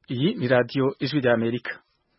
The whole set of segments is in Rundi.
Iyi ni radiyo ijwi rya Amerika.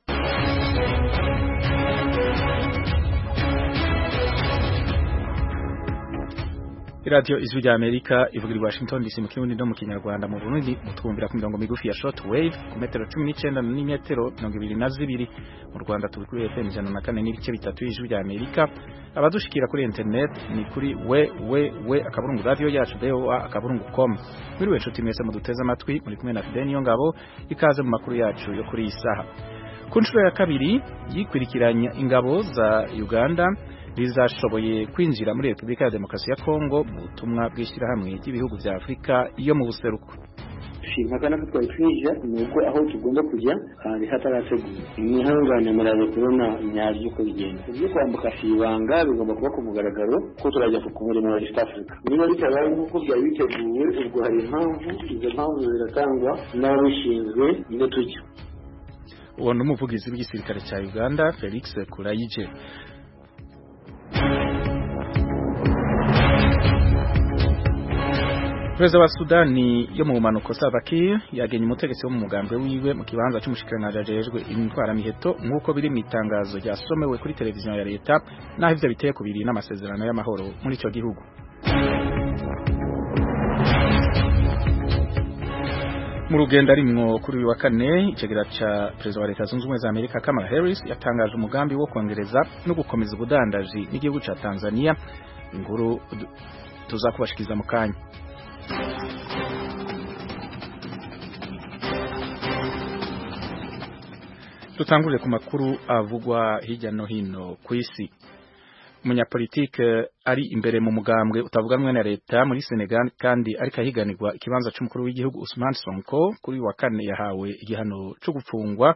Radiyo ijwi rya Amerika ivugira i Washington DC mu kirundi no mu kinyarwanda. Mu Burundi mutwumvira ku mirongo migufi ya short wave ku metero 19 n'imetero 22. Mu Rwanda turi kuri FM 104 n'ibice bitatu y'ijwi rya Amerika. Abadushikira kuri internet ni kuri akaburungu radio yacu voa.com. Muri weshuti mwese muduteza amatwi muri kumwe na Fidel Niyongabo, ikaze mu makuru yacu yo kuri isaha. Ku nshuro ya kabiri yikwirikiranya ingabo za Uganda rizashoboye kwinjira muri Republika ya Demokarasi ya Kongo mu butumwa bw'ishyirahamwe ry'ibihugu bya Afurika iyo mu buseruko. Shimagana ko twitwije nuko aho tugomba kujya kandi hatarateguye imihangane murabe kubona imyaje uko bigenda byo kwambuka shibanga bigomba kuba ku mugaragaro ko turajya ku murimo wa East Africa niba bitabaye nk'uko byari biteguye ubwo hari impamvu izo mpamvu ziratangwa n'abishinzwe iyo tujya. Uwo n'umuvugizi w'igisirikare cya Uganda Felix Kulayije. Perezida wa Sudani yo mu bumanuko Salva Kiir yagenye umutegetsi wo mu mugambwe wiwe mu kibanza cy'umushikiranganje ajejwe intwara miheto nk'uko biri mu itangazo ryasomewe kuri televiziyo ya leta naho ivyo biteye kubiri n'amasezerano y'amahoro muri ico gihugu. Mu rugendo arimwo kuri uyu wa kane icegera ca perezida wa leta zunze ubumwe za Amerika Kamala Harris yatangaje umugambi wo kongereza no gukomeza ubudandaji n'igihugu ca Tanzania. Inkuru tuzakubashikiza mu kanya. Tutangurire ku makuru avugwa hirya no hino ku isi. Umunyapolitike ari imbere mu mugambwe utavuganwe na leta muri Senegal kandi ariko ahiganirwa ikibanza c'umukuru w'igihugu Ousmane Sonko kuri wa kane yahawe igihano cyo gupfungwa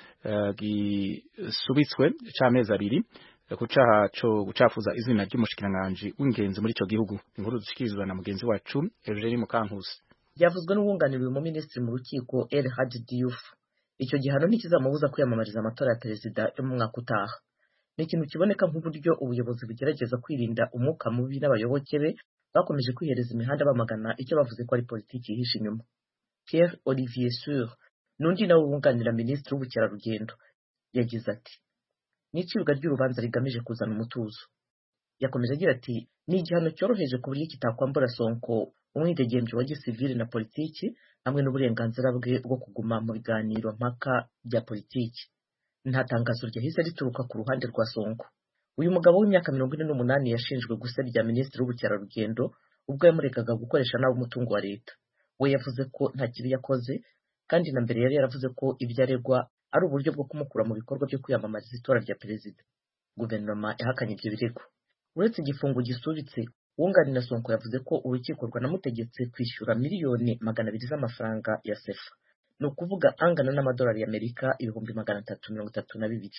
gisubitswe c'amezi abiri kucaha cyo gucafuza izina ry'umushikiranganje w'ingenzi muri ico gihugu. Inkuru zishikirizwa na mugenzi wacu Eugene Mukankusi. Byavuzwe n'uwunganiriwe mu minisitiri mu rukiko El Hadji Diouf. Icyo gihano ntikizamubuza kwiyamamariza amatora ya perezida yo mu mwaka utaha. Ni ikintu kiboneka nk'uburyo ubuyobozi bugerageza kwirinda umwuka mubi n'abayoboke be bakomeje kwihereza imihanda bamagana icyo bavuze ko ari politiki yihishe inyuma. Pierre Olivier Sur n'undi nawe wunganira minisitiri w'ubukerarugendo yagize ati n'icibwa ry'urubanza rigamije kuzana umutuzo. Yakomeje agira ati ni igihano cyoroheje ku buryo kitakwambura Sonko umwidegemvyo wa gisivili na politiki hamwe n'uburenganzira bwe bwo kuguma mu biganiro mpaka bya politiki. Nta tangazo ryahise rituruka ku ruhande rwa Sonko. Uyu mugabo w'imyaka 48 yashinjwe gusebya minisitiri w'ubukerarugendo ubwo yamurekaga gukoresha nabi umutungo wa leta. We yavuze ko nta kibi yakoze kandi na mbere yari yaravuze ko ibyo aregwa ari uburyo bwo kumukura mu bikorwa byo kwiyamamariza itora rya perezida. Guverinoma yahakanye ibyo birego. Uretse igifungo gisubitse, uwunganira Sonko yavuze ko urukiko rwanamutegetse kwishyura miliyoni 200 z'amafaranga ya sefa, ni ukuvuga angana n'amadolari y'Amerika 332.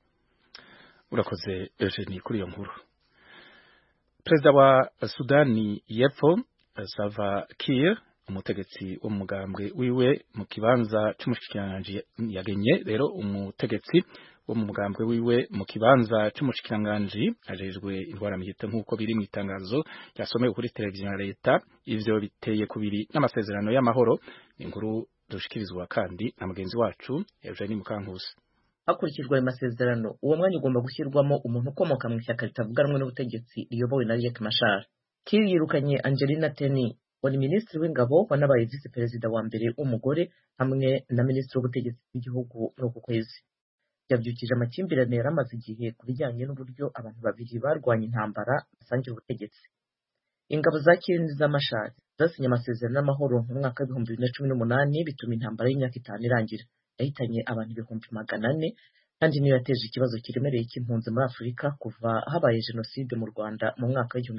Urakoze Eugene kuri iyo nkuru. Perezida wa Sudani y'Epfo Salva Kiir umutegetsi wo mu mugambwe wiwe mu kibanza c'umushikiranganje yagenye rero umutegetsi wo mu mugambwe wiwe mu kibanza c'umushikiranganje ajejwe indwara mihite nk'uko biri mu itangazo ryasomewe kuri televiziyo ya leta. Ivyo biteye kubiri n'amasezerano y'amahoro. Inkuru dushikirizwa kandi na mugenzi wacu Eugene Mukankusi. Hakurikijwe ayo masezerano uwo mwanya ugomba gushyirwamo umuntu ukomoka mu ishyaka ritavuganwe n'ubutegetsi riyobowe na Riek Machar. Kiir yirukanye Angelina Teny wari minisitiri w'ingabo wanabaye vice perezida wa mbere w'umugore hamwe na minisitiri w'ubutegetsi bw'igihugu muri uku kwezi. Yabyukije amakimbirane yaramaze igihe ku bijyanye n'uburyo abantu babiri barwanya intambara basangira ubutegetsi. Ingabo za Kiir n'iza Machar zasinye amasezerano y'amahoro mu mwaka wa 2018 bituma intambara y'imyaka 5 irangira. Yahitanye abantu 400,000 kandi niyo yateje ikibazo kiremereye cy'impunzi muri Afurika kuva habaye jenoside mu Rwanda mu mwaka wa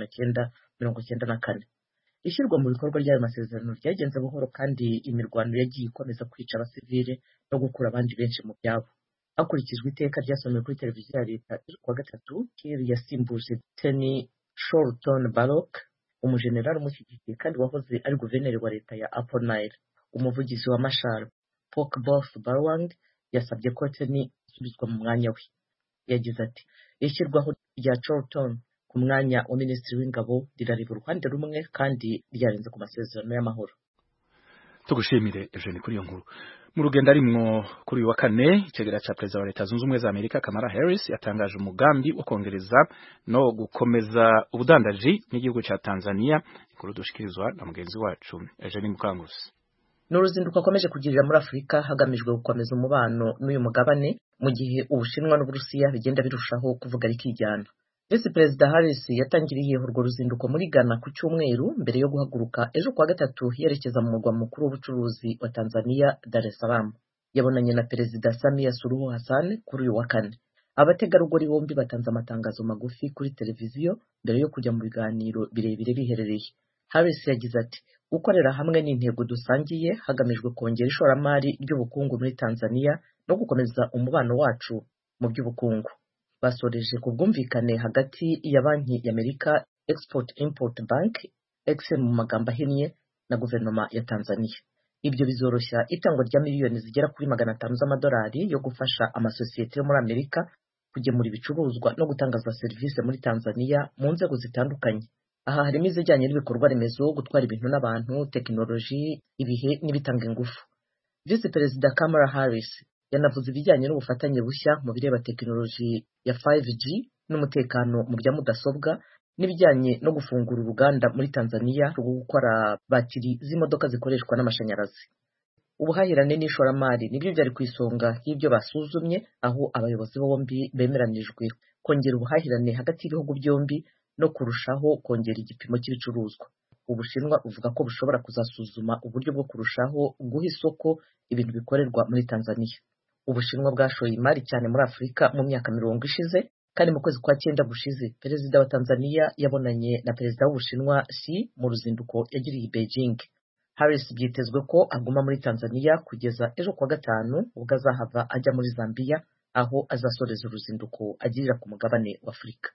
1994. Ishyirwa mu bikorwa ry'ayo masezerano ryagenze buhoro kandi imirwano yagiye ikomeza kwica abasivile no gukura abandi benshi mu byabo. Hakurikijwe iteka ryasomewe kuri televiziyo ya leta kuwa gatatu, Kiir yasimbuje Teny Shorton Balok umujenerali umushyigikiye kandi wahoze ari guverineri wa leta ya Upper Nile. Umuvugizi wa Machar Pokebof Barwang yasabye ko Teny isubizwa mu mwanya we. Yagize ati ishyirwaho rya Shorton ku mwanya wa minisitiri w'ingabo rirareba uruhande rumwe kandi ryarenze ku masezerano y'amahoro. tugushimire Eugene kuri iyo nkuru. Mu rugendo arimwo kuri uyu wa kane icegera ca perezida wa leta zunze ubumwe za Amerika Kamala Harris yatangaje umugambi wo kongereza no gukomeza ubudandaji n'igihugu ca Tanzania. Inkuru dushikirizwa na mugenzi wacu Eugene Mukangusi. N'uruzinduko akomeje kugirira muri Afurika hagamijwe gukomeza umubano n'uyu mugabane mu gihe Ubushinwa n'Uburusiya bigenda birushaho kuvuga rikijyana. Vice Perezida Harris yatangiriye urwo ruzinduko muri Ghana ku cyumweru mbere yo guhaguruka ejo kwa gatatu yerekeza mu murwa mukuru w'ubucuruzi wa Tanzania Dar es Salaam. Yabonanye na Perezida Samia Suluhu Hassan kuri uyu wa kane. Abategarugori bombi batanze amatangazo magufi kuri televiziyo mbere yo kujya mu biganiro birebire biherereye. Harris yagize ati gukorera hamwe n'intego dusangiye hagamijwe kongera ishoramari ry'ubukungu muri Tanzania no gukomeza umubano wacu mu by'ubukungu. Basoreje ku bwumvikane hagati ya banki y'Amerika Export Import Bank (EXIM mu magambo ahinnye) na guverinoma ya Tanzania. Ibyo bizoroshya itangwa rya miliyoni zigera kuri 500 z'amadolari yo gufasha amasosiyete yo muri Amerika kugemura ibicuruzwa no gutangaza serivisi muri Tanzania mu nzego zitandukanye. Aha harimo izijyanye n'ibikorwa remezo, gutwara ibintu n'abantu, tekinoloji, ibihe n'ibitanga ingufu. Vice Perezida Kamala Harris yanavuze ibijyanye n'ubufatanye bushya mu bireba tekinoloji ya 5G n'umutekano mu bya mudasobwa n'ibijyanye no gufungura uruganda muri Tanzania rwo gukora batiri z'imodoka zikoreshwa n'amashanyarazi. Ubuhahirane n'ishoramari nibyo byari ku isonga y'ibyo basuzumye, aho abayobozi bombi bemeranijwe kongera ubuhahirane hagati y'ibihugu byombi no kurushaho kongera igipimo cy'ibicuruzwa. Ubushinwa uvuga ko bushobora kuzasuzuma uburyo bwo kurushaho guha isoko ibintu bikorerwa muri Tanzania. Ubushinwa bwashoye imari cyane muri Afurika mu myaka 20 ishize, kandi mu kwezi kwa 9 gushize perezida wa Tanzania yabonanye na perezida w'Ubushinwa Xi mu ruzinduko yagiriye i Beijing. Harris byitezwe ko aguma muri Tanzania kugeza ejo kwa gatanu ubwo azahava ajya muri Zambia, aho azasoreza uruzinduko agirira ku mugabane wa Afurika.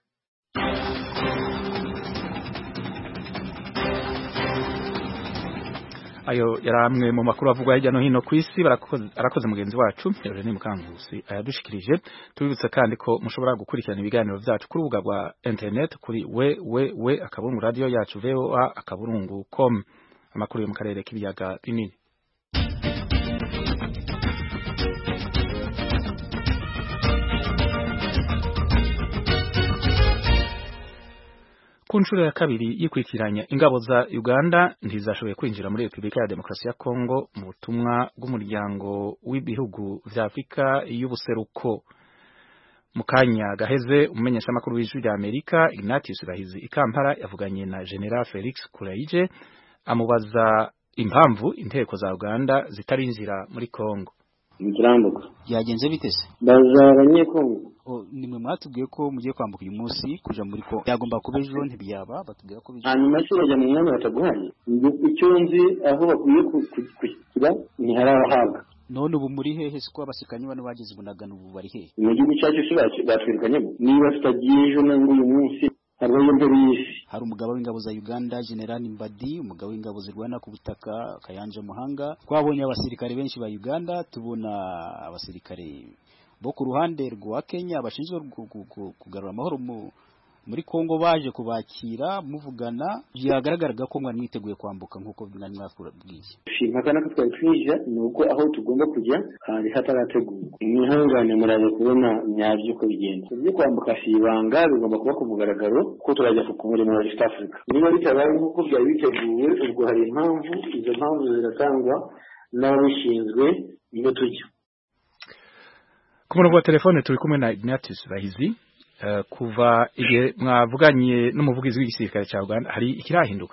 Ayo yaramwe mu makuru avugwa hirya no hino ku isi. Arakoze mugenzi wacu Eugene Mukangusi ayadushikirije. Tubibutse kandi ko mushobora gukurikirana ibiganiro byacu ku rubuga rwa internet kuri www.radioyacu.voa.com. Amakuru yo mu karere k'ibiyaga binini. Ku nshuro ya kabiri yikwikiranya ingabo za Uganda ntizashoboye kwinjira muri Republika ya Demokarasi ya Kongo mu butumwa bw'umuryango w'ibihugu vya Afrika y'ubuseruko. Mu kanya gaheze umumenyesha makuru w'ijwi rya Amerika Ignatius Bahizi Ikampara yavuganye na General Felix Kulaije amubaza impamvu inteko za Uganda zitarinjira muri Kongo. Mukirambuka yagenze bitese bazabanye Kongo nimwe mwatubwiye ko mugiye kwambuka uyu munsi kuja muri Kongo, yagomba kuba ejo ntibiyaba batubwira ko hanyuma se bajya mu mwanya bataguhaye. Icyo nzi aho bakwiye kukira ni harahabwa. None ubu muri hehe siko abasikanyi bano bagize Bunagana ubu bari hehe mu gihugu cyacu batwirukanye niba tutagiye ejo nango uyu munsi harwaye mbere y'isi. Hari umugabo w'ingabo za Uganda General Mbadi, umugabo w'ingabo zirwana ku butaka Kayanja Muhanga. Twabonye abasirikare benshi ba Uganda, tubona abasirikare bo ku ruhande rwa Kenya bashinzwe kugarura amahoro muri Kongo baje kubakira muvugana. Byagaragaraga ko mwana mwiteguye kwambuka nkuko binani mwakubwiye. Shimpakana ko twatwije nuko aho tugomba kujya hari hatarategurwa. Imihangane muraje kubona nyabyo ko bigenda. Byo kwambuka shibanga bigomba kuba ku mugaragaro ko turajya ku murimo wa East Africa. Niba bitabaye nkuko byari biteguwe ubwo hari impamvu, izo mpamvu ziratangwa n'abishinzwe niyo tujya. Ku murongo wa telefone turi kumwe na Ignatius Bahizi. Kuva igihe mwavuganye n'umuvugizi w'igisirikare cya Uganda hari ikirahinduka?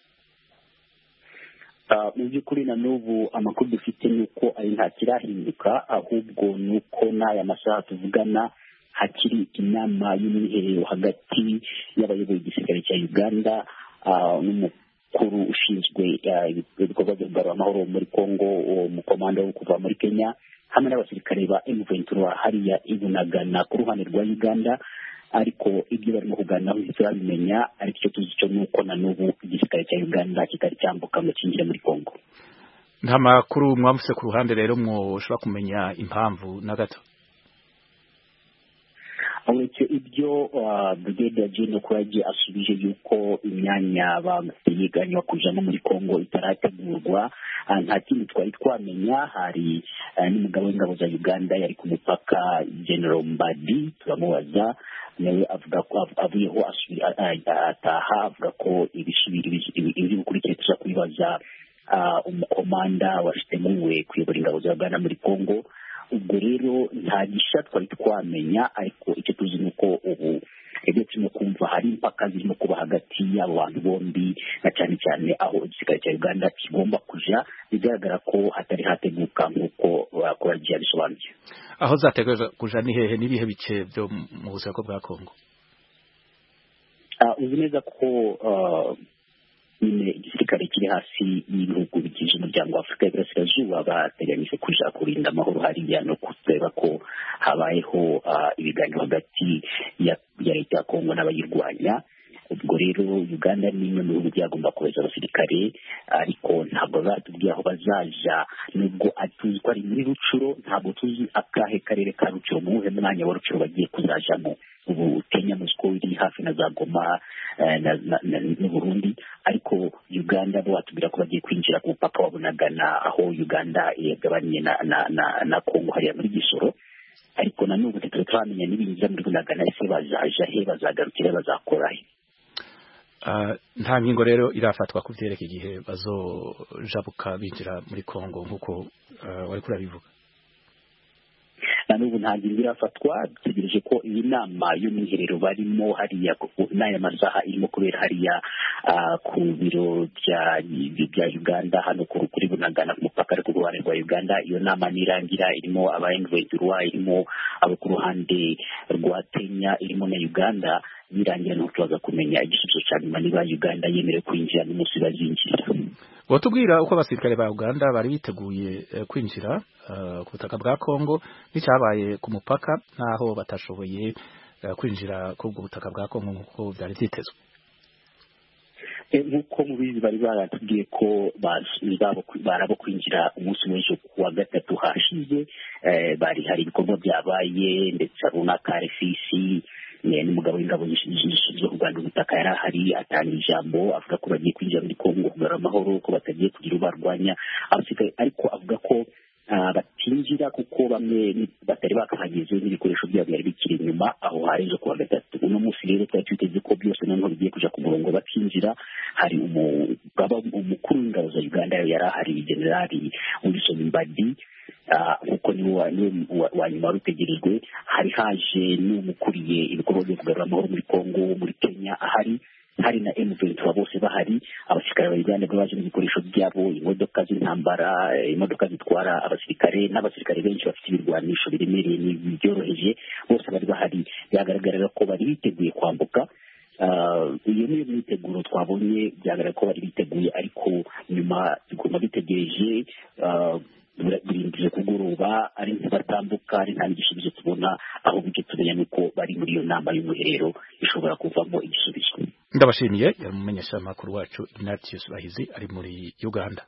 Mu by'ukuri na n'ubu amakuru dufite nuko ari nta kirahinduka, ahubwo nuko n'aya masaha tuvugana hakiri inama y'umwiherero hagati y'abayoboye igisirikare cya Uganda n'umukuru ushinzwe ibikorwa byo kugarura amahoro muri Kongo, umukomanda wo kuva muri Kenya, hamwe n'abasirikare ba M23 hariya ibunagana ku ruhande rwa Uganda. Ariko ibyo barimo kuganiraho ntituzabimenya, ariko icyo tuzi cyo nuko na n'ubu igisirikare cya Uganda kitari cyambuka ngo kinjire muri Kongo. Nta makuru mwamfise ku ruhande rero mwoshobora kumenya impamvu na gato? uretse ibyo Brigadier General Kurage asubije yuko imyanya yiganywa kujamo muri Kongo itarategurwa, nta kindi twari twamenya. Hari n'umugabo w'ingabo za Uganda yari ku mupaka General Mbadi, turamubaza nawe avuga ko avuyeho ataha, avuga ko ibiri bukurikire tuza kubibaza umukomanda washitemuriwe kuyobora ingabo za Uganda muri Kongo. Ubwo rero nta gisha twari twamenya, ariko icyo tuzi ni uko ubu ibyo turimo kumva hari impaka zirimo kuba hagati y'abo bantu bombi, na cyane cyane aho igisirikare cya Uganda kigomba kuja, bigaragara ko hatari hateguka nk'uko Kurage bisobanuye. Aho zateguye kuja ni hehe, n'ibihe bice byo mu busako bwa Kongo? Uzi neza ko nyine igisirikare kiri hasi y'ibihugu bigize umuryango wa Afurika y'Iburasirazuba bateganyije kuja kurinda amahoro hariya no kureba ko habayeho ibiganiro hagati ya leta ya Kongo n'abayirwanya. Ubwo rero Uganda ni imwe mu bihugu byagomba kohereza abasirikare, ariko ntabwo batubwiye aho bazaja, nubwo atuzi ko ari muri Rucuro, ntabwo tuzi akahe karere ka Rucuro, mu wuhe mwanya wa Rucuro bagiye kuzajamo. Ubu Kenya Moscow iri hafi na za Goma n'u Burundi, ariko Uganda bo batubwira ko bagiye kwinjira ku mupaka wa Bunagana, aho Uganda yagabanye na Kongo hariya muri Gisoro. Ariko na n'ubu tutaramenya n'ibinjira muri Bunagana ese bazaja he, bazagarukira, bazakora he. Nta ngingo rero irafatwa ku vyereka igihe bazojabuka binjira muri Kongo nk'uko wari kurabivuga? Na n'ubu nta ngingo irafatwa, dutegereje ko iyi nama y'umwiherero barimo hariya n'aya masaha irimo kubera hariya ku biro bya Uganda hano kuri Bunagana ku mupaka ariko ku ruhande rwa Uganda. Iyo nama nirangira irimo aba M23, irimo abo ku ruhande rwa Kenya, irimo na Uganda. Nirangira no tubaza kumenya igisubizo cya nyuma niba Uganda yemerewe kwinjira n'umunsi bazinjira. Wotubwira uko abasirikare ba Uganda bari biteguye kwinjira ku butaka bwa Kongo n'icyabaye ku mupaka naho batashoboye kwinjira ku butaka bwa Kongo nk'uko byari byitezwe? Nk'uko mubizi bari baratubwiye ko barabo kwinjira umunsi w'ejo kuwa gatatu hashize. Hari ibikorwa byabaye ndetse runaka RFC n'umugabo w'ingabo zishinzwe kurwanya ubutaka yari ahari, atanga ijambo avuga ko bagiye kwinjira muri Kongo kugarura amahoro, ko batagiye kugira ubarwanya abasirikare, ariko avuga ko batinjira kuko bamwe batari bakahageze n'ibikoresho byabo byari bikiri inyuma aho harejo kuwa gatatu. Uno munsi rero twari twiteze ko byose noneho bigiye kuja ku murongo bakinjira. Hari umukuru w'ingabo za Uganda yari ahari, Generali Wilson Mbadi, kuko niwe wa nyuma wari utegerejwe. Hari haje n'umukuriye ibikorwa byo kugarura amahoro muri Kongo, muri Kenya ahari, hari na M23 bose bahari. Abasirikare ba Uganda baje n'ibikoresho byabo, imodoka z'intambara, imodoka zitwara abasirikare n'abasirikare benshi bafite ibirwanisho biremereye n'ibyoroheje, bose bari bahari. Byagaragara ko bari biteguye kwambuka. Iyo niyo myiteguro twabonye, byagaragara ko bari biteguye, ariko nyuma tuguma bitegereje birindije kugoroba ari batambuka, ari nta n'igisubizo tubona. Aho bijye tumenya nuko bari muri iyo nama y'umuherero ishobora kuvamo igisubizo. Ndabashimiye. Yari umumenyesha makuru wacu Ignatius Bahizi ari muri Uganda.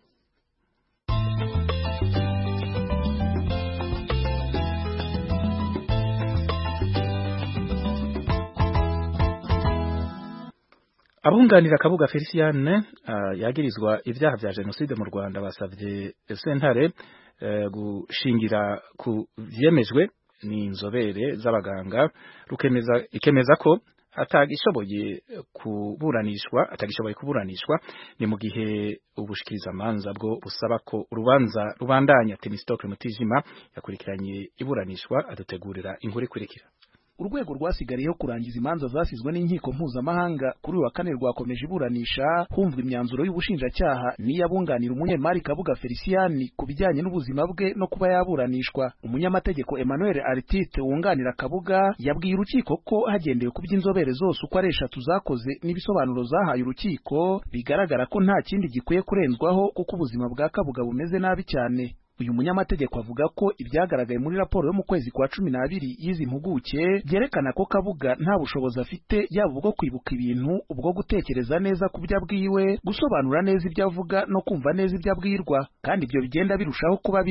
Abunganira Kabuga Feliciane yagirizwa ibyaha bya jenoside mu Rwanda basavye sentare gushingira ku vyemejwe n'inzobere z'abaganga ikemeza ko atagishoboye kuburanishwa ni mu gihe ubushikiriza manza bwo busaba ko urubanza rubandanya. Temistocle Mutijima yakurikiranye iburanishwa adutegurira inkuru ikurikira. Urwego rwasigariyeho kurangiza imanza zasizwe n'inkiko mpuzamahanga kuri wa kane rwakomeje iburanisha humvwa imyanzuro y'ubushinjacyaha n'iyabunganira umunyemari Kabuga Feliciane ku bijyanye n'ubuzima bwe no kuba yaburanishwa. Umunyamategeko Emmanuel Artite wunganira Kabuga yabwiye urukiko ko hagendewe ku by'inzobere zose uko ari 3 zakoze n'ibisobanuro zahaye urukiko bigaragara ko nta kindi gikwiye kurenzwaho kuko ubuzima bwa Kabuga bumeze nabi cyane. Uyu munyamategeko avuga ko ibyagaragaye muri raporo yo mu kwezi kwa 12 y'izi mpuguke byerekana ko Kabuga nta bushobozi afite yaba ubwo kwibuka ibintu, ubwo gutekereza neza ku byo abwiwe, gusobanura neza ibyo avuga no kumva neza ibyo abwirwa, kandi ibyo bigenda birushaho kuba bibi.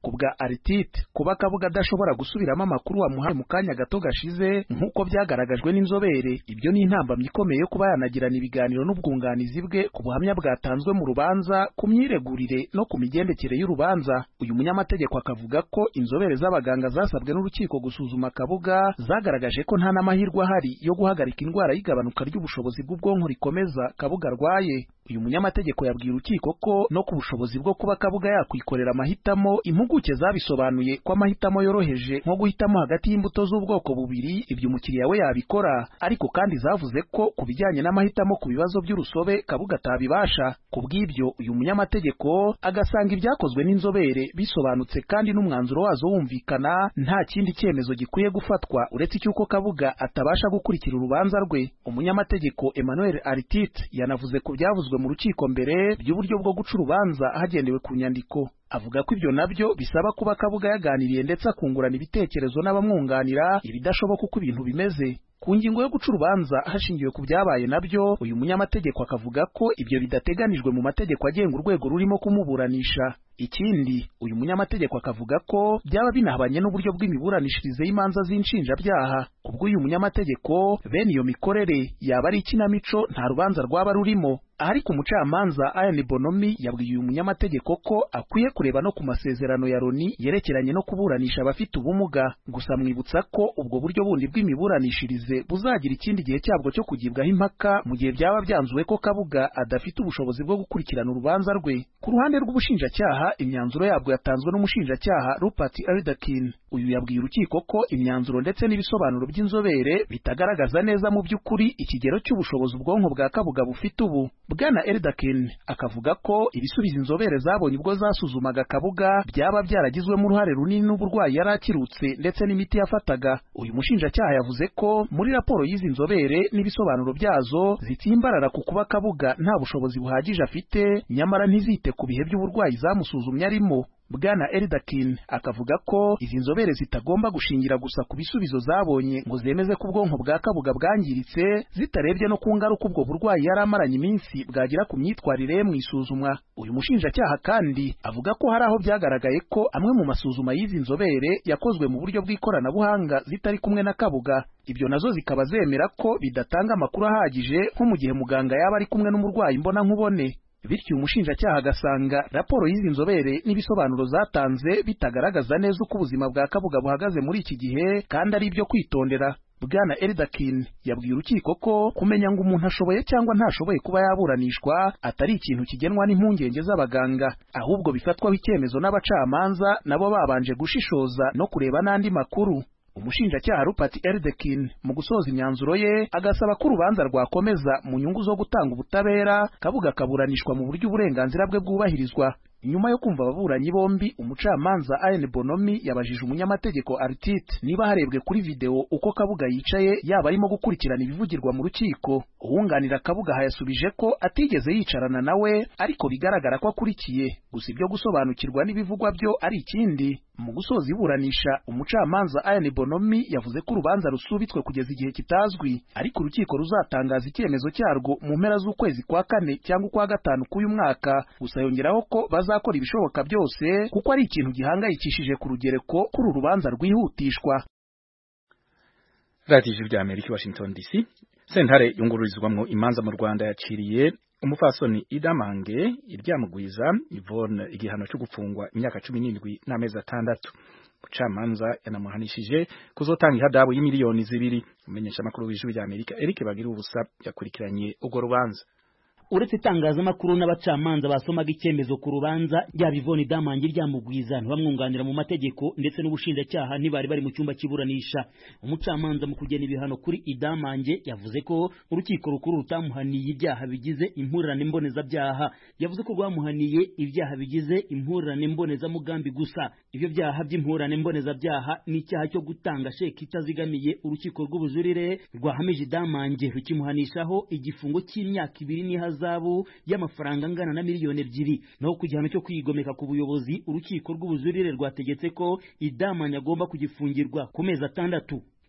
ku bwa Artite kuba Kabuga adashobora gusubiramo amakuru wamuhaye mu kanya gato gashize nk'uko byagaragajwe n'inzobere, ibyo ni intambamyi ikomeye yo kuba yanagirana ibiganiro n'ubwunganizi bwe ku buhamya bwatanzwe mu rubanza, ku myiregurire no ku migendekere y'urubanza. Uyu munyamategeko akavuga ko inzobere z'abaganga zasabwe n'urukiko gusuzuma Kabuga zagaragaje ko nta n'amahirwe ahari yo guhagarika indwara y'igabanuka ry'ubushobozi bw'ubwonko rikomeza Kabuga arwaye. Uyu munyamategeko yabwiye urukiko ko no ku bushobozi bwo kuba Kabuga yakwikorera amahitamo, impuguke zabisobanuye ko amahitamo yoroheje nko guhitamo hagati y'imbuto z'ubwoko bubiri ibyo umukiriya we yabikora, ariko kandi zavuze ko ku bijyanye n'amahitamo ku bibazo by'urusobe Kabuga atabibasha. Ku bw'ibyo uyu munyamategeko agasanga ibyakozwe n'inzobere bisobanutse kandi n'umwanzuro wazo wumvikana, nta kindi cyemezo gikwiye gufatwa uretse cy'uko Kabuga atabasha gukurikira urubanza rwe. Umunyamategeko Emmanuel Artite yanavuze ku byavuzwe mu rukiko mbere by'uburyo bwo guca urubanza hagendewe ku nyandiko. Avuga ko ibyo nabyo bisaba kuba Kabuga yaganiriye ndetse akungurana ibitekerezo n'abamwunganira, ibidashoboka uko ibintu bimeze. Ku ngingo yo guca urubanza hashingiwe ku byabaye nabyo, uyu munyamategeko akavuga ko ibyo bidateganijwe mu mategeko agenga urwego rurimo kumuburanisha. Ikindi uyu munyamategeko akavuga ko byaba binahabanye n'uburyo bw'imiburanishirize y'imanza z'inshinjabyaha. Kubwo uyu munyamategeko bene iyo mikorere yaba ari ikinamico, nta rubanza rwaba rurimo. Ariko umucamanza Ian Bonomi yabwiye uyu munyamategeko ko akwiye kureba no ku masezerano ya Loni yerekeranye no kuburanisha abafite ubumuga, gusa mwibutsa ko ubwo buryo bundi bw'imiburanishirize buzagira ikindi gihe cyabwo cyo kugibwaho impaka mu gihe byaba byanzuwe ko Kabuga adafite ubushobozi bwo gukurikirana urubanza rwe. Ku ruhande rw'ubushinjacyaha, imyanzuro yabwo yatanzwe n'umushinjacyaha Rupert Elderkin. Uyu yabwiye urukiko ko imyanzuro ndetse n'ibisobanuro by'inzobere bitagaragaza neza mu by'ukuri ikigero cy'ubushobozi ubwonko bwa Kabuga bufite ubu. Bwana Elderkin akavuga ko ibisubizo inzobere zabonye ubwo zasuzumaga Kabuga byaba byaragizwemo uruhare runini n'uburwayi yari akirutse ndetse n'imiti yafataga. Uyu mushinjacyaha yavuze ko muri raporo y'izi nzobere n'ibisobanuro byazo zitsimbarara ku kuba Kabuga nta bushobozi buhagije afite, nyamara ntizite ku bihe by'uburwayi zamusuzumye arimo. Bwana Elderkin akavuga ko izi nzobere zitagomba gushingira gusa ku bisubizo zabonye ngo zemeze ko ubwonko bwa Kabuga bwangiritse, zitarebye no ku ngaruka ubwo burwayi yari amaranye iminsi bwagira ku myitwarire mu isuzumwa. Uyu mushinjacyaha kandi avuga ko hari aho byagaragaye ko amwe mu masuzuma y'izi nzobere yakozwe mu buryo bw'ikoranabuhanga zitari kumwe na Kabuga. Ibyo nazo zikaba zemera ko bidatanga amakuru ahagije nko mu gihe muganga yaba ari kumwe n'umurwayi imbona nkubone. Bityo umushinjacyaha agasanga raporo y'izi nzobere n'ibisobanuro zatanze bitagaragaza neza uko ubuzima bwa Kabuga buhagaze muri iki gihe kandi ari ibyo kwitondera. Bwana Elderkin yabwiye urukiko ko kumenya ngo umuntu ashoboye cyangwa ntashoboye kuba yaburanishwa atari ikintu kigenwa n'impungenge z'abaganga, ahubwo bifatwaho icyemezo n'abacamanza nabo babanje gushishoza no kureba n'andi makuru. Umushinjacyaha Rupert Elderkin mu gusoza imyanzuro ye agasaba ko urubanza rwakomeza mu nyungu zo gutanga ubutabera, Kabuga akaburanishwa mu buryo uburenganzira bwe bwubahirizwa. Nyuma yo kumva ababuranyi bombi, umucamanza Ian Bonomi yabajije umunyamategeko Artite niba harebwe kuri video uko Kabuga yicaye yaba arimo gukurikirana ibivugirwa mu rukiko. Uwunganira Kabuga hayasubije ko atigeze yicarana nawe, ariko bigaragara ko akurikiye, gusa ibyo gusobanukirwa n'ibivugwa byo ari ikindi. Mu gusoza iburanisha, umucamanza Ian Bonomi yavuze ko urubanza rusubitswe kugeza igihe kitazwi, ariko urukiko ruzatangaza icyemezo cyarwo mu mpera z'ukwezi kwa 4 cyangwa kwa 5 k'uyu mwaka. Gusa yongeraho ko bazakora ibishoboka byose kuko ari ikintu gihangayikishije ku rugereko kuri urubanza rwihutishwa. Radio Ijwi ry'Amerika, Washington DC. Sentare yungururizwamwo imanza mu Rwanda yaciriye umufasoni Idamange iryamugwiza Yvonne igihano cyo gufungwa imyaka 17 n'amezi 6. Mucamanza yanamuhanishije kuzotanga ihadabu y'imiliyoni 2. Umenyesha makuru w'Ijwi ry'Amerika Eric Bagira ubusa yakurikiranye ubwo rubanza. Uretse itangazamakuru n'abacamanza basomaga icyemezo ku rubanza rya Yvonne Idamange ryamugwiza ntibamwunganira mu mategeko ndetse n'ubushinjacyaha ntibari bari mu cyumba kiburanisha. Umucamanza mu kugena ibihano kuri Idamange yavuze ko urukiko rukuru rutamuhaniye ibyaha bigize impurirane mbonezabyaha. Yavuze ko rwamuhaniye ibyaha bigize impurirane mbonezamugambi gusa. Ibyo byaha by'impurirane mbonezabyaha ni icyaha cyo gutanga sheki itazigamiye urukiko rw'ubujurire rwahamije Idamange rukimuhanishaho igifungo cy'imyaka 2 zabu y'amafaranga angana na miliyoni 2. Naho ku gihano cyo kwigomeka ku buyobozi urukiko rw'ubujurire rwategetse ko Idamange agomba kugifungirwa ku mezi 6.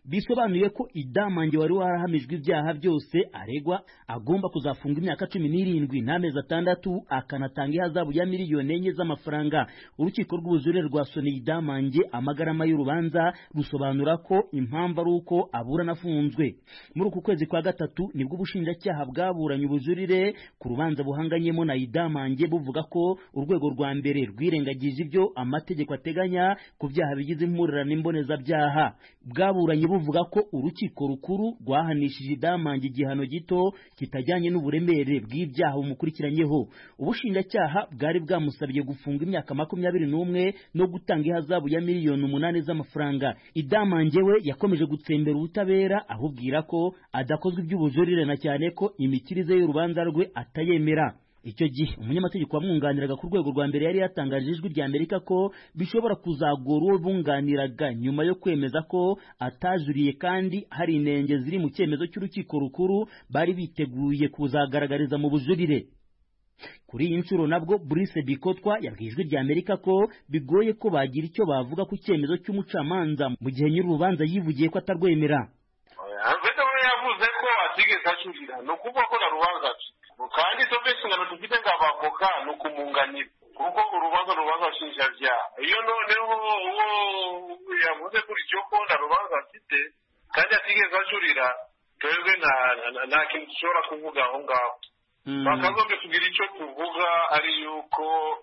bisobanuye ko Idamange wari warahamijwe ibyaha byose aregwa agomba kuzafunga imyaka 17 n'amezi 6 akanatanga ihazabu ya miliyoni 4 z'amafaranga. Urukiko rw'ubujurire rwasoneye Idamange amagarama y'urubanza rusobanura ko impamvu ari uko aburana afunzwe. Muri uku kwezi kwa gatatu nibwo ubushinjacyaha bwaburanye ubujurire ku rubanza buhanganyemo na Idamange buvuga ko urwego rwa mbere rwirengagije ibyo amategeko ateganya ku byaha bigize impurirane imbonezabyaha. Bwaburanye buvuga ko urukiko rukuru rwahanishije Idamange igihano gito kitajyanye n'uburemere bw'ibyaha bumukurikiranyeho. Ubushinjacyaha bwari bwamusabiye gufunga imyaka 21 no gutanga ihazabu ya miliyoni 8 z'amafaranga. Idamange we yakomeje gutsembera ubutabera ahubwira ko adakozwe iby'ubujurire na cyane ko imikirize y'urubanza rwe atayemera. Icyo gihe umunyamategeko wamwunganiraga ku rwego rwa mbere yari yatangaje ijwi rya Amerika ko bishobora kuzagora uwo bunganiraga nyuma yo kwemeza ko atajuriye kandi hari inenge ziri mu cyemezo cy'urukiko rukuru bari biteguye kuzagaragariza mu bujurire. Kuri iyi nshuro nabwo Brice Bikotwa yabwiye ijwi rya Amerika ko bigoye ko bagira icyo bavuga ku cyemezo cy'umucamanza mu gihe nyir'urubanza yivugiye ko atarwemera. Yavuze ko atigeze ajurira no kuvuga ko narubanza kandi tobese ngano tufite ngabavoka no kumunganira kuko urubanza shinjavya iyo noneho uwo yavuze kuri cyo ko narubanza afite kandi atigeze ajurira twebwe na kintu gishobora kuvuga aho ngaho bakagombe kugira icyo tuvuga ari yuko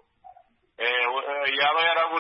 yaba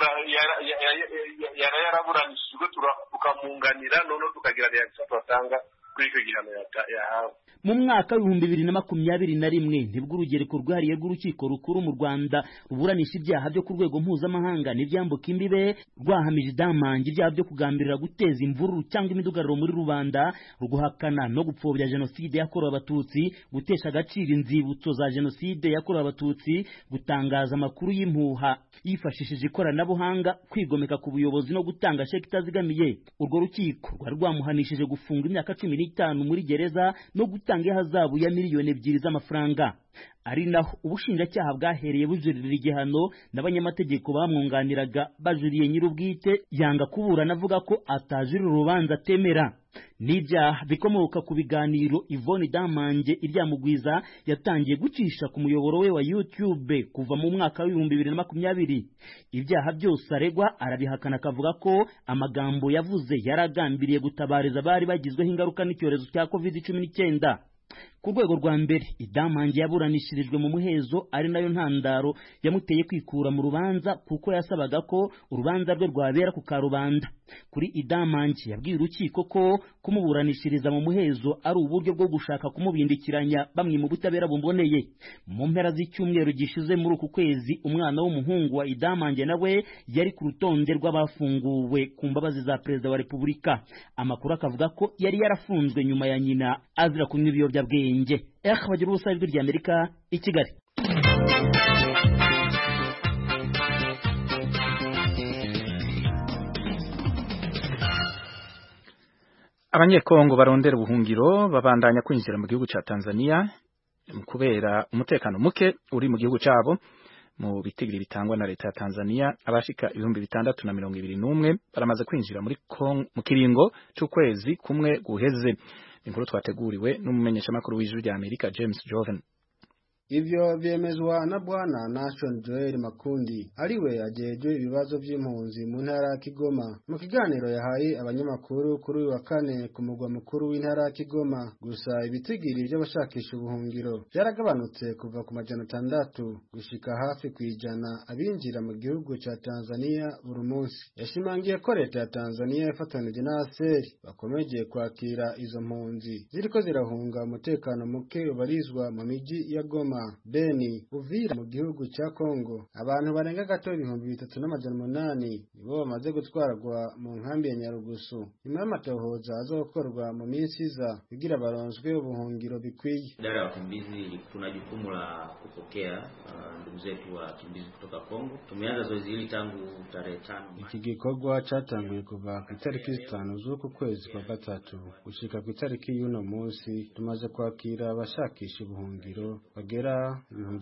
yaraburanishijwe tukamunganira none tukagira reaction twatanga kuri icyo gihano yahawe. Mu mwaka wa 2021 nibwo urugereko rwahariye rw'urukiko rukuru mu Rwanda ruburanisha ibyaha byo ku rwego mpuzamahanga n'ibyambuka imbibe rwahamije Idamange ibyaha byo kugambirira guteza imvururu cyangwa imidugararo muri rubanda, ruguhakana no gupfobya jenoside yakorewe abatutsi, gutesha agaciro inzibutso za jenoside yakorewe abatutsi, gutangaza amakuru y'impuha yifashishije ikoranabuhanga, kwigomeka ku buyobozi no gutanga sheki itazigamiye. Urwo rukiko rwari rwamuhanishije gufunga imyaka 15 muri gereza no gutanga ihazabu ya miliyoni 2 z'amafaranga. Ari naho ubushinjacyaha bwahereye bujurira igihano n'abanyamategeko bamwunganiraga bajuriye nyir'ubwite yanga kuburana avuga ko atajurira urubanza atemera. N'ibyaha bikomoka ku biganiro Yvonne Idamange iryamugwiza yatangiye gucisha ku muyoboro we wa YouTube kuva mu mwaka wa 2020. Ibyaha byose aregwa arabihakana akavuga ko amagambo yavuze yaragambiriye gutabariza bari bagizweho ingaruka n'icyorezo cya COVID-19. Ku rwego rwa mbere Idamange yaburanishirijwe mu muhezo ari nayo ntandaro yamuteye kwikura mu rubanza kuko yasabaga ko urubanza rwe rwabera ku karubanda. Kuri Idamange yabwiye urukiko ko kumuburanishiriza mu muhezo ari uburyo bwo gushaka kumubindikiranya bamwe mu butabera bumboneye. Mu mpera z'icyumweru gishize muri uku kwezi umwana w'umuhungu wa Idamange nawe yari ku rutonde rw'abafunguwe ku mbabazi za Perezida wa Repubulika. Amakuru akavuga ko yari yarafunzwe nyuma ya nyina azira kunywa ibiyobyabwenge. Bagira ubusa ijwi rya Amerika i Kigali. Abanyekongo barondera ubuhungiro babandanya kwinjira mu gihugu ca Tanzania kubera umutekano muke uri mu gihugu cabo. Mu bitigiri bitangwa na leta ya Tanzania abashika 621 baramaze kwinjira mu kiringo c'ukwezi kumwe guheze. Inkuru twateguriwe n'umumenyeshamakuru w'ijwi rya Amerika James Joven. Ivyo vyemezwa na Bwana Nation Joel Makundi ariwe ajejwe ibibazo vy'impunzi mu ntara ya Kigoma. Mu kiganiro yahaye abanyamakuru kuri uyu wa kane ku mugwa mukuru w'intara ya Kigoma, gusa ibitigiri by'abashakisha ubuhungiro byaragabanutse kuva ku 600 gushika hafi kwijana abinjira mu gihugu ca Tanzania buri munsi. Yashimangiye ko leta ya Tanzania ifatanije na ASER bakomeje kwakira izo mpunzi ziriko zirahunga umutekano muke ubarizwa mu miji ya Goma, Beni, Uvira mu gihugu cya Kongo. Abantu barenga gato 3800 nibo bamaze gutwarwa mu nkambi ya Nyarugusu. Nyuma y'amatohoza azokorwa mu minsi iza kugira baronswe ubuhungiro bikwiye. Idara ya wakimbizi tuna jukumu la kupokea ndugu zetu wakimbizi kutoka Kongo. Tumeanza zoezi hili tangu tarehe 5. Iki gikorwa cyatanguye kuva ku itariki 5 z'uku kwezi kwa gatatu gushika ku itariki y'uno munsi. Tumaze kwakira abashakisha ubuhungiro bagera bagera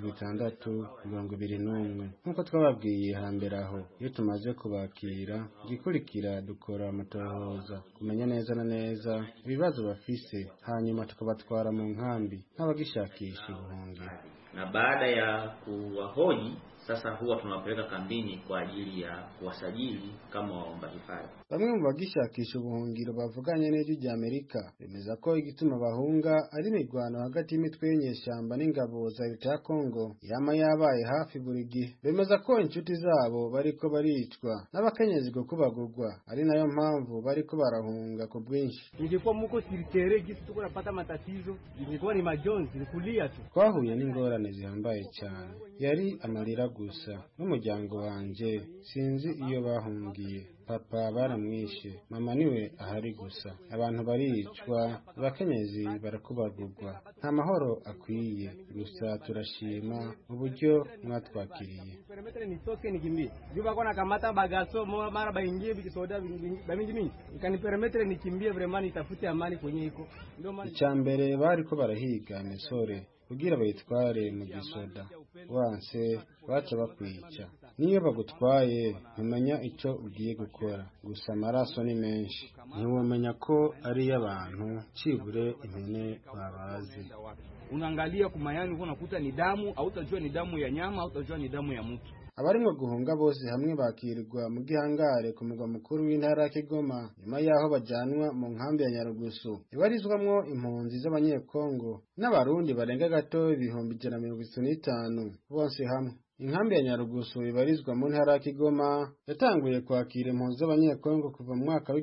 6,621 nk'uko twababwiye hambere aho. Iyo tumaze kubakira igikurikira dukora amatohoza kumenya neza na neza ibibazo bafise, hanyuma tukabatwara mu nkambi nk'abagishakisha ubuhungiro. Na baada ya kuwahoji sasa huwa tunawapeleka kambini kwa ajili ya kuwasajili kama waomba hifadhi. Bamwe mu bagishakisha ubuhungiro bavuganye n'ijwi rya Amerika bemeza ko igituma bahunga ari imirwano hagati y'imitwe y'inyeshyamba n'ingabo za leta ya Kongo yama yabaye hafi buri gihe. Bemeza ko inshuti zabo bariko baricwa n'abakenyezi go kubagurwa, ari nayo mpamvu bariko barahunga ku bwinshi. Ningekuwa muko siritere gisi tuko napata matatizo, ningekuwa ni majonzi nikulia tu. Twahuye n'ingorane zihambaye cyane, yari amarira gusa. N'umuryango wanje sinzi iyo bahungiye. Papa baramwishe, mama niwe ahari gusa. Abantu baricwa, abakenyezi barakubagurwa. Nta mahoro akwiye, gusa turashima uburyo mwatwakiriye. Perimetre nitoke nikimbie. Juba kona kamata bagaso mara baingie bikisoda bamingi. Ikani perimetre nikimbie vraiment nitafute amani kwenye iko. Icyambere bariko barahiga misore kugira bayitware mu gisoda. Wanse baca bakwica. Niyo bagutwaye ntumenya icyo ugiye gukora, gusa amaraso ni menshi. Ntiwamenya ko ari y'abantu cibure impene babazi. Unaangalia kumayani uko nakuta ni damu, au utajua ni damu ya nyama, au utajua ni damu ya mtu. Abarimwe guhunga bose hamwe bakirirwa mu gihangare ku mugwa mukuru w'intara ya Kigoma, nyuma yaho bajanwa mu nkambi ya Nyarugusu ibarizwamwo impunzi z'abanyekongo n'abarundi barenga gato 155 bose hamwe. Inkambi ya Nyarugusu ibarizwa mu ntara ya Kigoma yatanguye kwakira impunzi z'abanyekongo kuva mu mwaka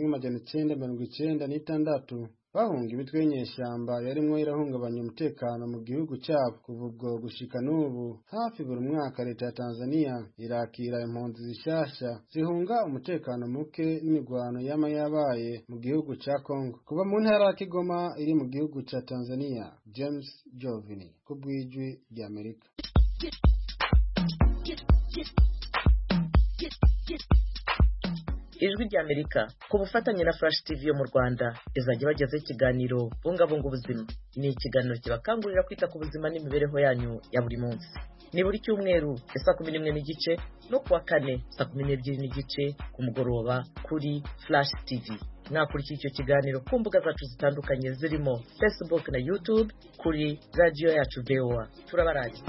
w'1996 bahunga imitwe y'inyeshyamba yarimwo irahungabanya umutekano mu gihugu cyabo. Kuva ubwo gushika n'ubu hafi buri mwaka leta ya Tanzania irakira impunzi zishasha zihunga umutekano muke n'imigwano yama yabaye mu gihugu ca Kongo. Kuva mu ntara ya Kigoma iri mu gihugu ca Tanzania, James Jovini ku bw'ijwi rya Amerika. Ijwi rya Amerika ku bufatanye na Flash TV yo mu Rwanda izajya bagezaho ikiganiro bungabunga ubuzima. Ni ikiganiro kibakangurira kwita ku buzima n'imibereho yanyu ya buri munsi. Ni buri cyumweru saa 11:30 no kuwa kane saa 12:30 ku mugoroba kuri Flash TV. Mwakurikira icyo kiganiro ku mbuga zacu zitandukanye zirimo Facebook na YouTube kuri radio yacu VOA. Turabaragije.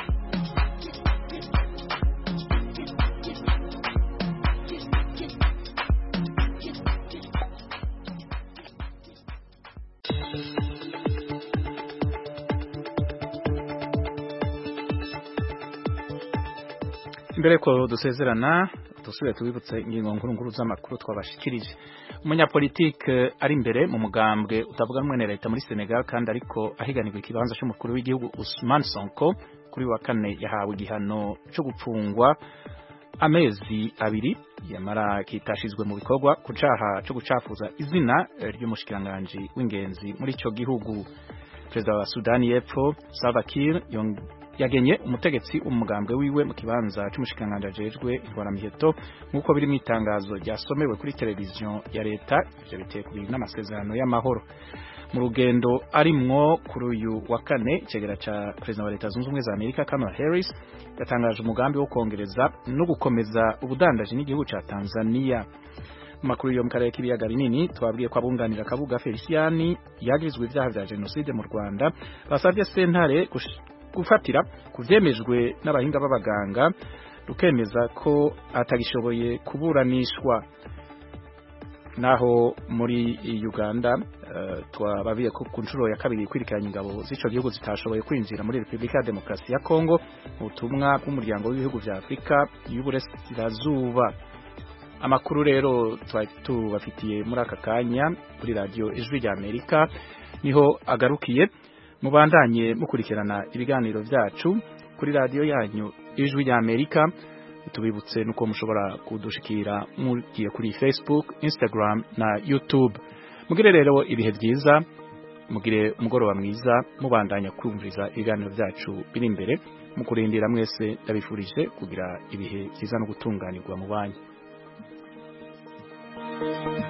Mbere ko dusezerana dusubire tubibutse ingingo nkuru z'amakuru twabashikirije. Umunyapolitike ari imbere mu mugambwe utavuga rumwe na leta muri Senegal kandi ariko ahiganirwa ikibanza cy'umukuru w'igihugu Ousmane Sonko kuri wa kane yahawe igihano cyo gupfungwa amezi 2 yamara kitashizwe mu bikorwa ku caha cyo gucafuza izina ry'umushikiranganje w'ingenzi muri ico gihugu. Perezida wa Sudani y'Epfo Salva Kiir yagenye umutegetsi umugambwe wiwe mu kibanza cy'umushikiranganje ajejwe intwaramiheto nk'uko biri mu itangazo ryasomewe kuri televiziyo ya leta. Ivyo biteye kubiri n'amasezerano y'amahoro. Mu rugendo arimwo kuri uyu wa kane icegera ca Perezida wa Leta Zunze Ubumwe za Amerika Kamala Harris yatangaje umugambi wo kongereza no gukomeza ubudandaji n'igihugu ca Tanzania. Makuru yo mu karere k'ibiyaga binini twabwiye ko abunganira Kabuga Feliciani yagirizwe ibyaha vya genocide mu Rwanda basavye sentare gufatira kuvyemejwe n'abahinga b'abaganga rukemeza ko atagishoboye kuburanishwa. Naho muri Uganda twabaviye ko ku nshuro ya kabiri kwirikiranya ingabo z'ico gihugu zitashoboye kwinjira muri Republika ya Demokarasi ya Kongo ubutumwa bw'umuryango w'ibihugu vya Afrika y'Uburasirazuba. Amakuru rero tubafitiye muri aka kanya kuri radio Ijwi rya Amerika niho agarukiye. Mubandanye mukurikirana ibiganiro vyacu kuri radio yanyu Ijwi rya Amerika. Tubibutse nuko mushobora kudushikira mugiye kuri Facebook, Instagram na YouTube. Mugire rero ibihe byiza, mugire umugoroba mwiza, mubandanya kumviriza ibiganiro vyacu biri imbere. Mukurindira mwese ndabifurije kugira ibihe byiza no gutunganirwa mu banyu.